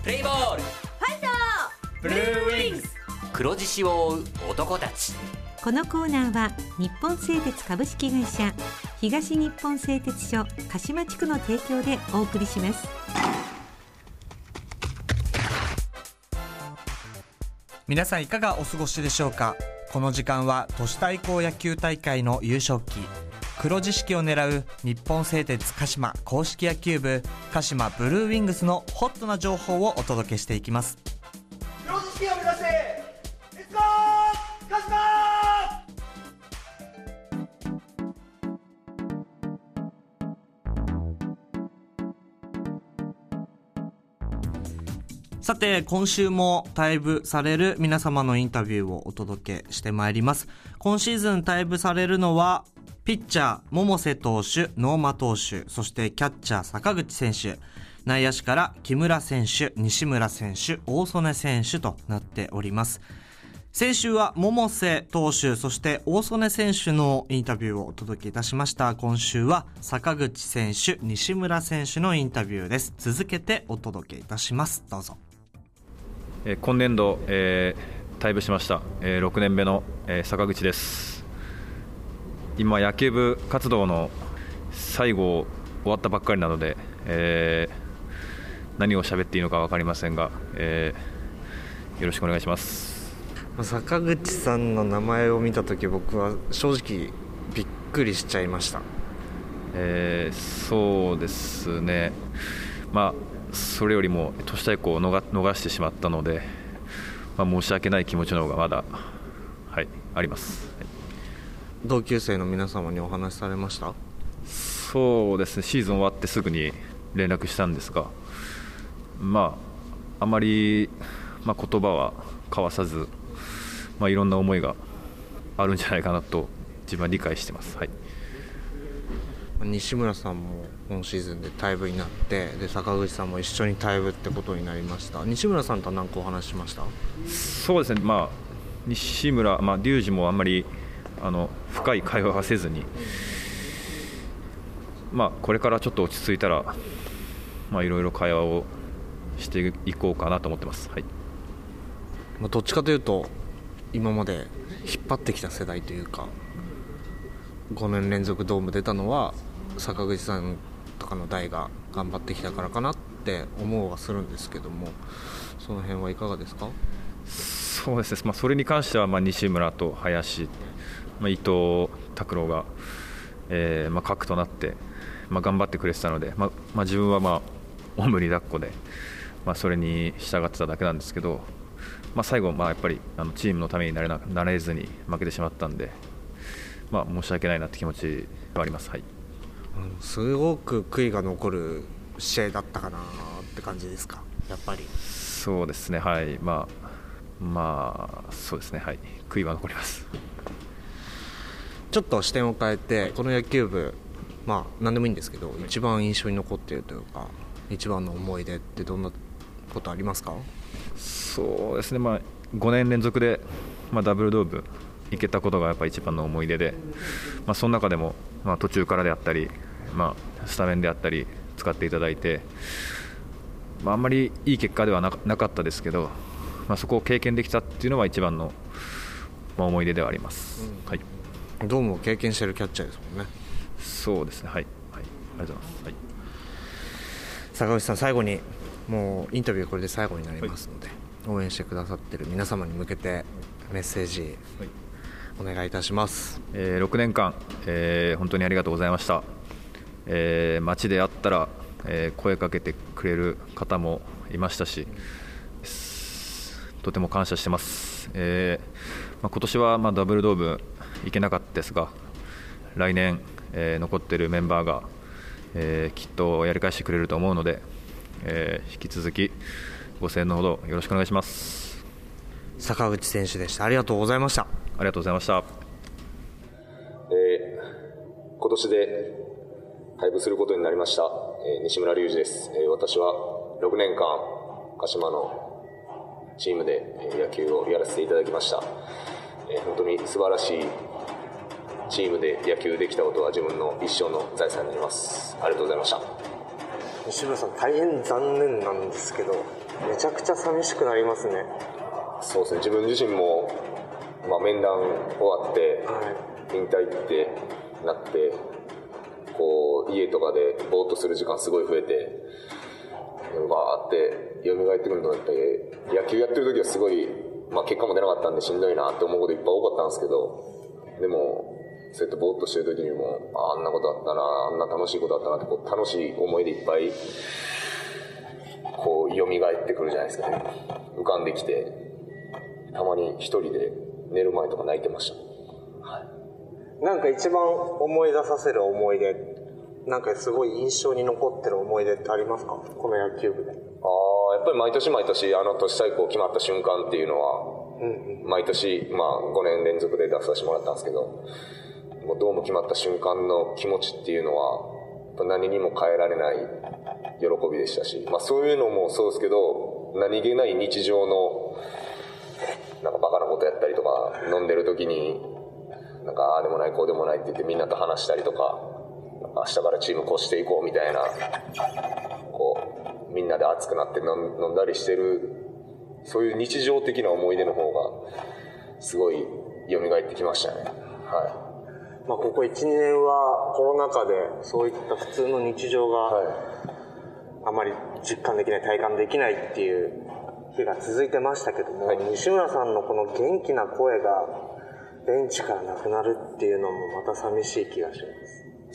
プレイボール、 ファイトブルーウィングス、黒獅子を追う男たち。 このコーナーは日本製鉄株式会社、東日本製鉄所鹿島地区の提供でお送りします。 皆さんいかがお過ごしでしょうか。この時間は都市対抗野球大会の優勝旗黒獅子を狙う日本製鉄鹿島公式野球部鹿島ブルーウィングスのホットな情報をお届けしていきます。 黒獅子を目指してレッツゴー鹿島。 さて今週も退部される皆様のインタビューをお届けしてまいります。今シーズン退部されるのはピッチャー百瀬投手、能間投手、そしてキャッチャー坂口選手、内野手から木村選手、西村選手、大曽根選手となっております。先週は百瀬投手、そして大曽根選手のインタビューをお届けいたしました。今週は坂口選手、西村選手のインタビューです。続けてお届けいたします。どうぞ。 今年度、退部しました、6年目の、坂口です。今野球部活動の最後終わったばっかりなので、何を喋っていいのか分かりませんが、よろしくお願いします。 坂口さんの名前を見たとき僕は正直びっくりしちゃいました。 そうですね、それよりも都市対抗を逃してしまったので、申し訳ない気持ちの方がまだ、あります。 同級生の皆様にお話しされました？ そうですね、シーズン終わってすぐに連絡したんですが、あまり、言葉は交わさず、いろんな思いがあるんじゃないかなと自分は理解してます。 西村さんも今シーズンで退部になって、で坂口さんも一緒に退部ってことになりました。西村さんとは何かお話ししました？ そうですね、西村、龍二もあんまり深い会話はせずに、これからちょっと落ち着いたら、いろいろ会話をしていこうかなと思ってます。 どっちかというと今まで引っ張ってきた世代というか、5年連続ドーム出たのは坂口さんとかの代が頑張ってきたからかなって思うはするんですけども、その辺はいかがですか？ そうですね、それに関しては西村と林、伊藤拓郎が、核となって、頑張ってくれてたので、自分はおんぶに抱っこで、それに従ってただけなんですけど、最後やっぱりチームのためになれずに負けてしまったんで、申し訳ないなって気持ちはあります。 すごく悔いが残る試合だったかなって感じですか？やっぱりそうですね、そうですね、悔いは残ります。 ちょっと視点を変えて、この野球部、何でもいいんですけど、一番印象に残っているというか、一番の思い出ってどんなことありますか？ そうですね、5年連続で、ダブルドーム行けたことがやっぱり一番の思い出で、その中でも、途中からであったり、スタメンであったり使っていただいて、あんまりいい結果ではなかったですけど、そこを経験できたっていうのは一番の、思い出ではあります。 ドームを経験しているキャッチャーですもんね。 そうですね、ありがとうございます。 坂口さん、最後にもうインタビューこれで最後になりますので、応援してくださっている皆様に向けてメッセージお願いいたします。 6年間、本当にありがとうございました。街で会ったら、声かけてくれる方もいましたし、とても感謝してます。今年はダブルドーム行けなかったですが、来年、残っているメンバーが、きっとやり返してくれると思うので、引き続きご声援のほどよろしくお願いします。 坂口選手でした。ありがとうございました。 ありがとうございました。 今年で退部することになりました、西村龍二です。私は6年間鹿島のチームで野球をやらせていただきました。本当に素晴らしいチームで野球できたことは自分の一生の財産になります。ありがとうございました。 西村さん、大変残念なんですけど、めちゃくちゃ寂しくなりますね。 そうですね、自分自身も、面談終わって、引退ってなって、こう家とかでぼーっとする時間すごい増えて、バーって蘇ってくるのって、野球やってる時はすごい、結果も出なかったんでしんどいなって思うこといっぱい多かったんですけど、でもそうやってぼーっとしてる時にも、あんなことあったな、あんな楽しいことあったなって、こう楽しい思い出いっぱいこう蘇ってくるじゃないですかね。浮かんできて、たまに一人で寝る前とか泣いてました。 なんか一番思い出させる思い出、なんかすごい印象に残ってる思い出ってありますか、この野球部で。 やっぱり毎年毎年都市対抗決まった瞬間っていうのは、毎年、5年連続で出させてもらったんですけど、もうドーム決まった瞬間の気持ちっていうのは何にも変えられない喜びでしたし、そういうのもそうですけど、何気ない日常のなんかバカなことやったりとか、飲んでる時になんかああでもないこうでもないって言ってみんなと話したりとか、明日からチーム越していこうみたいな、こうみんなで熱くなって飲んだりしてる、そういう日常的な思い出の方がすごい蘇ってきましたね。 ここ 1,2 年はコロナ禍でそういった普通の日常があまり実感できない、体感できないっていう日が続いてましたけども、西村さんのこの元気な声がベンチからなくなるっていうのもまた寂しい気がします。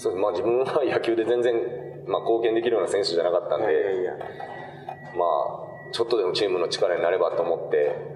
そうです。自分は野球で全然、貢献できるような選手じゃなかったんで、ちょっとでもチームの力になればと思って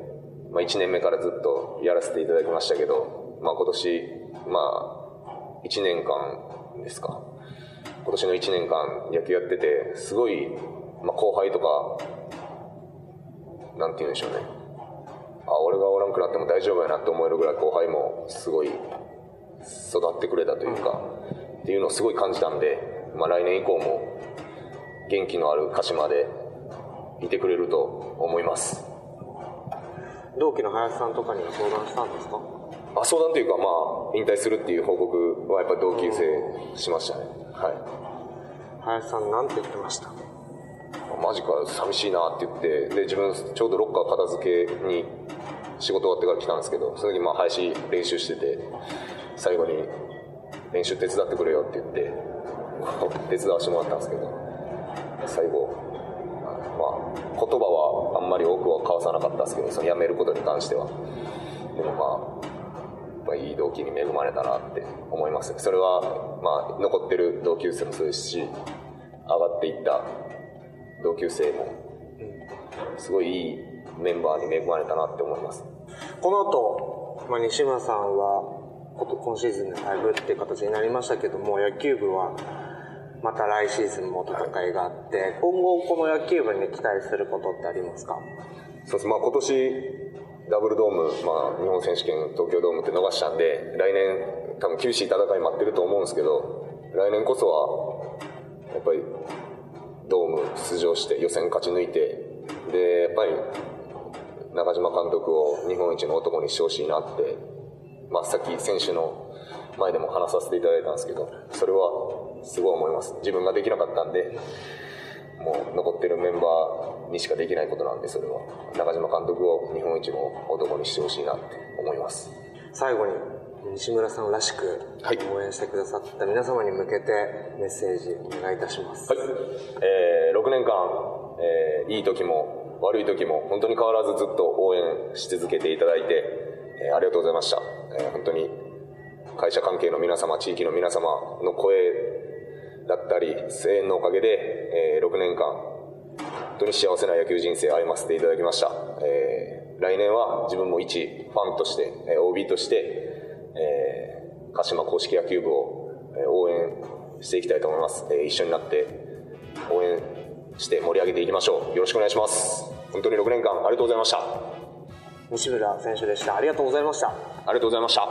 、1年目からずっとやらせていただきましたけど、今年、1年間ですか。今年の1年間野球やってて、すごい、後輩とか、なんて言うんでしょうね。俺がおらんくなっても大丈夫やなって思えるぐらい後輩もすごい育ってくれたというか、っていうのをすごい感じたんで、来年以降も元気のある鹿島でいてくれると思います。 同期の林さんとかには相談したんですか？ 相談というか、引退するっていう報告はやっぱり同級生しましたね。 林さんなんて言ってました？ マジか寂しいなって言って、で自分ちょうどロッカー片付けに仕事終わってから来たんですけど、その時林練習してて、最後に練習手伝ってくれよって言って手伝わせてもらったんですけど、最後言葉はあんまり多くは交わさなかったですけど、その辞めることに関してはでもいい同期に恵まれたなって思います。それは残ってる同級生もそうですし、上がっていった同級生もすごいいいメンバーに恵まれたなって思います。 この後、西村さんは今シーズンで退部っていう形になりましたけども、野球部はまた来シーズンも戦いがあって、今後この野球部に期待することってありますか？ そうです。今年ダブルドーム、日本選手権東京ドームって逃したんで、来年多分厳しい戦い待ってると思うんですけど、来年こそはやっぱりドーム出場して予選勝ち抜いて、でやっぱり中島監督を日本一の男にしてほしいなって、さっき選手の前でも話させていただいたんですけど、それはすごい思います。自分ができなかったんで、もう残ってるメンバーにしかできないことなんで、それは中島監督を日本一の男にしてほしいなって思います。 最後に西村さんらしく応援してくださった皆様に向けてメッセージお願いいたします。 6年間、いい時も悪い時も本当に変わらずずっと応援し続けていただいて、ありがとうございました。本当に会社関係の皆様、地域の皆様の声だったり声援のおかげで、6年間本当に幸せな野球人生を歩ませていただきました。来年は自分も一ファンとして、OB として、鹿島公式野球部を応援していきたいと思います。一緒になって応援して盛り上げていきましょう。よろしくお願いします。本当に6年間ありがとうございました。 西村選手でした。ありがとうございました。 ありがとうございました。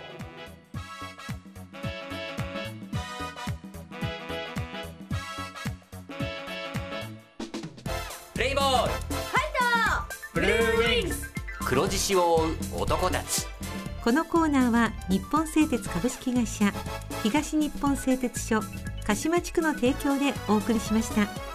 プレイボール、ファイト、ブルーウィングス、黒獅子を追う男たち。 このコーナーは日本製鉄株式会社、東日本製鉄所鹿島地区の提供でお送りしました。